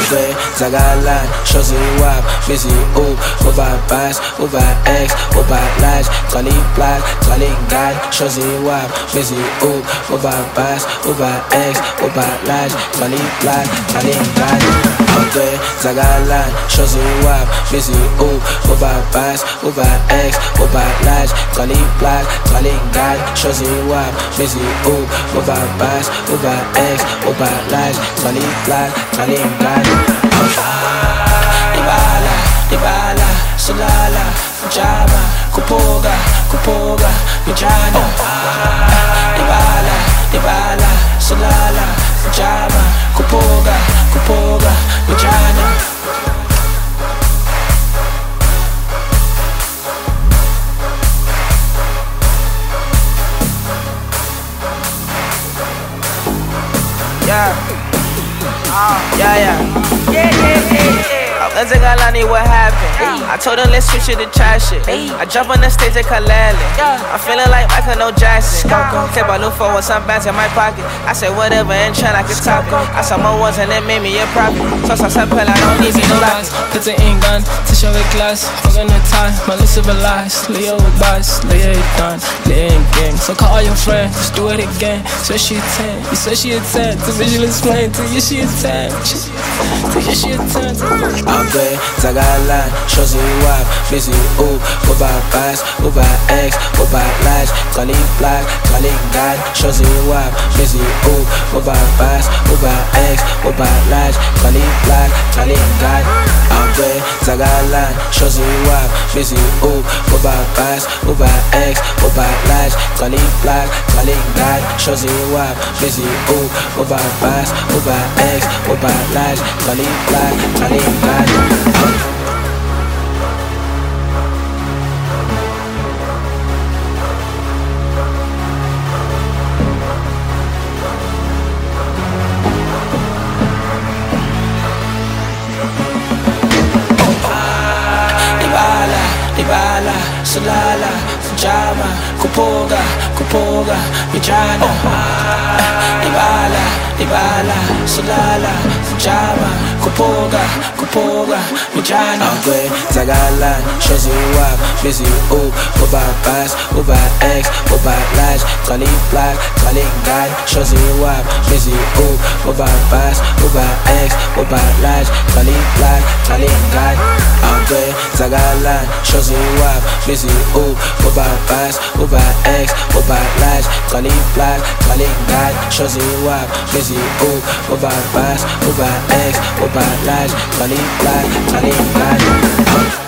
Angry, zagalan, shozi wap, busy up, over bass, over X, over large, calling black, calling God, shozi wap, busy up, over bass, over X, over large, calling black, calling God. Angry, zagalan, shozi wap, busy up, over bass, over X, over large, calling black, calling God, shozi wap, busy up, over bass, over X, over large, calling black, calling God. Ibala, Ibala, Sulala, Jama, Kupoga, Kupoga, Mijana. Ibala, Ibala, Sulala, Jama, Kupoga, Kupoga, Mijana. Yeah. Let's take Alani, what happened? I told them let's switch it to try shit. I jump on the stage at Kalali. I'm feeling like Michael No Jackson. Take my look for some bands in my pocket. I said whatever and try I could top it. I saw more ones and that made me a profit. So I said, I don't need no lies. Put the ink gun, t-shirt with glass. Fuck on the time, my list of lies. Leo with boss, Leo done, Leo in gang. So call your friend, just do it again. So she a 10, you said she a 10. To visually explain to you she a 10. To you she a 10. Angry, zagalan, shozi wap, busy up, over bass, over X, over large, calling black, calling God, shozi wap, busy up, over bass, over X, over large, calling black, calling God. Angry, zagalan, shozi wap, busy up, over bass, over X, over large, calling black, calling God, shozi wap, busy up, over bass, over X, over large, calling black, calling God. Ibala, Sulala, Jama, Kupoga, Kupoga, Mijana. Ibala, Sulala, Jama, Kupoga, Kupoga, Mijana. Angry, zagalan, shozi wap, busy up, over bass, over X, over large, calling black, calling God, shozi wap, busy up, over bass, over X, over large, calling black, calling God. Angry, zagalan, shozi wap, busy up, over bass, over X, over large, calling black, calling God, shozi wap, busy up, over bass, over X, over large, calling black, calling God.